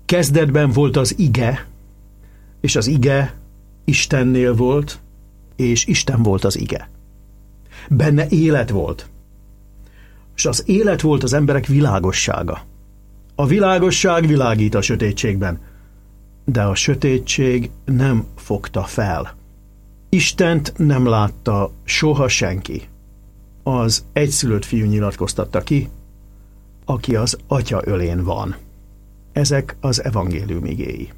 Kezdetben volt az ige, és az ige Istennél volt, és Isten volt az ige. Benne élet volt, és az élet volt az emberek világossága. A világosság világít a sötétségben, de a sötétség nem fogta fel. Istent nem látta soha senki. Az egyszülött fiú nyilatkoztatta ki, aki az Atya ölén van. Ezek az evangélium igéi.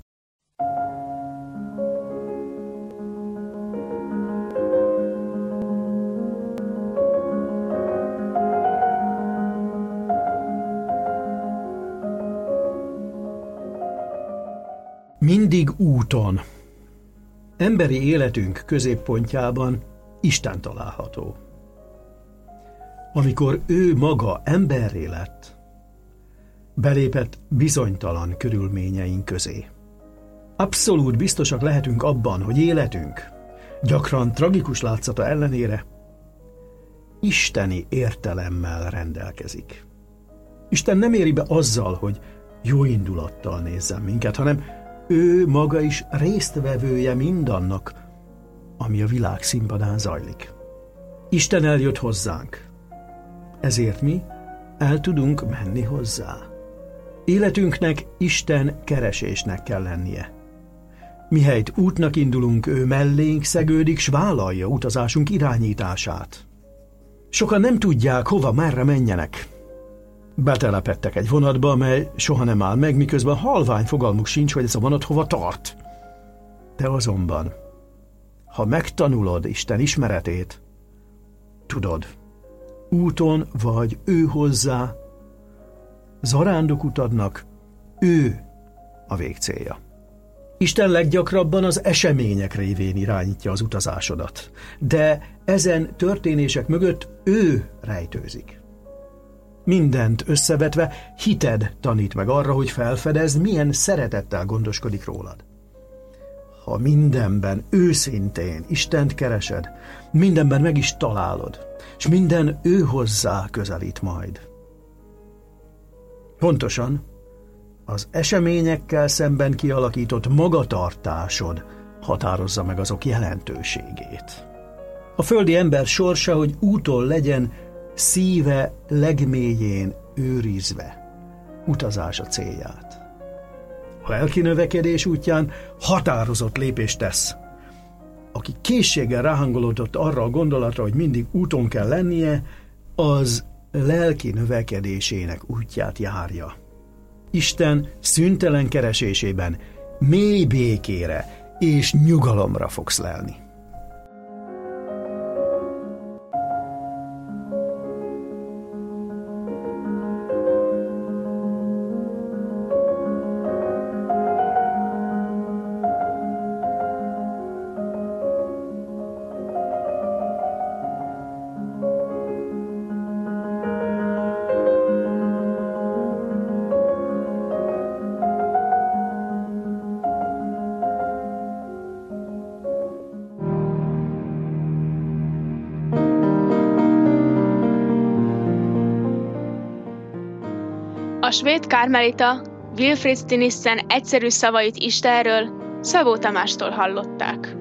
Mindig úton. Emberi életünk középpontjában Isten található. Amikor ő maga emberré lett, belépett bizonytalan körülményeink közé. Abszolút biztosak lehetünk abban, hogy életünk, gyakran tragikus látszata ellenére, isteni értelemmel rendelkezik. Isten nem éri be azzal, hogy jó indulattal nézzen minket, hanem ő maga is résztvevője mindannak, ami a világ színpadán zajlik. Isten eljött hozzánk, ezért mi el tudunk menni hozzá. Életünknek Isten keresésnek kell lennie. Mihelyt útnak indulunk, ő mellénk szegődik, s vállalja utazásunk irányítását. Sokan nem tudják, hova, merre menjenek. Betelepedtek egy vonatba, mely soha nem áll meg, miközben halvány fogalmuk sincs, hogy ez a vonat hova tart. De azonban, ha megtanulod Isten ismeretét, tudod, úton vagy ő hozzá, zarándokutadnak ő a végcélja. Isten leggyakrabban az események révén irányítja az utazásodat, de ezen történések mögött ő rejtőzik. Mindent összevetve hited tanít meg arra, hogy felfedezd, milyen szeretettel gondoskodik rólad. Ha mindenben őszintén Istent keresed, mindenben meg is találod, és minden ő hozzá közelít majd. Pontosan az eseményekkel szemben kialakított magatartásod határozza meg azok jelentőségét. A földi ember sorsa, hogy úton legyen, szíve legmélyén őrizve utazása célját. A lelki növekedés útján határozott lépést tesz. Aki készséggel ráhangolódott arra a gondolatra, hogy mindig úton kell lennie, az lelki növekedésének útját járja. Isten szüntelen keresésében mély békére és nyugalomra fogsz lelni. A svéd karmelita Wilfrid Stinissen egyszerű szavait Istenről Szabó Tamástól hallották.